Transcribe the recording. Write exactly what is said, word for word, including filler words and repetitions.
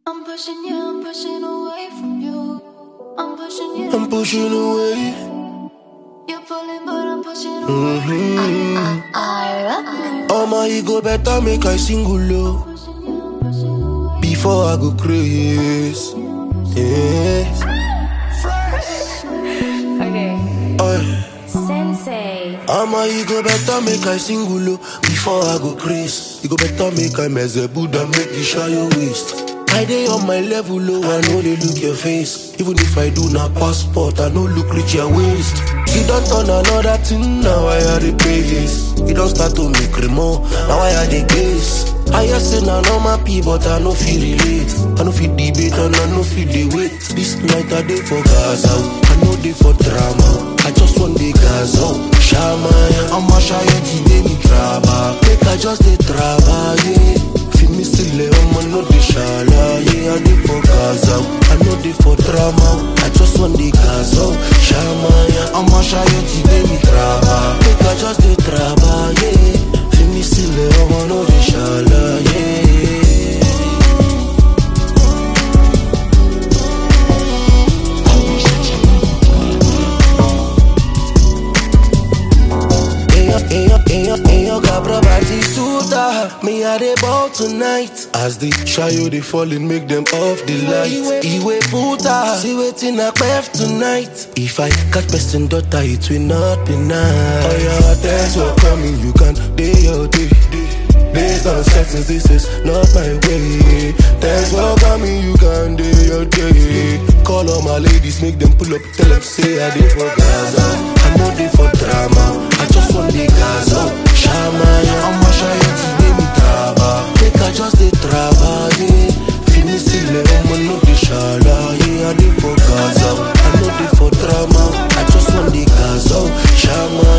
I'm pushing you, I'm pushing away from you. I'm pushing you, I'm pushing away. you're pulling, but I'm pushing away. Mm-hmm. Oh my ego better make I single low before I go crazy. Yes. Okay. Oh. Sensei. Oh my ego better make I single low before I go crazy. You go better make I mess a Buddha make you show your waist. I dey on my level low, I know they look your face. Even if I do not passport, I know look reach your waist. You don't turn another thing, now I had the pages. You don't start to make remo, now I had the gaze. I just say na normal P, but I no feel relate. I no feel debate and I no feel the wait. This night I dey for Gaza, I know dey for drama. I just want the Gaza, Shama. I'm a shy today me traba. Make I just dey traba, yeah. Feel me still I'm a no dey shala, yeah. I dey for Gaza, I know dey for drama. I just want the Gaza, Shama. I'm a shy today me traba. Make I just dey traba, yeah. Feel me still I'm a no dey shala, yeah. Ayo, cabra Batistuta. Me a the ball tonight. As the shayo they falling, make them off the light. Iwe puta, see waiting a clef tonight. If I catch person daughter, it will not be nice. Oh yeah, thanks for coming, you can day your day. Based on seconds, this is not my way. Thanks for coming, you can do your day. Call all my ladies, make them pull up, tell them say I did for Gaza. I know they for drama, I just want the Gaza. Shama, I'm a shy today me traba. Make I just the traba, yeah. Finish still, I'm a no the shala, yeah. I did for Gaza, I know they for drama, I just want the Gaza. Shama.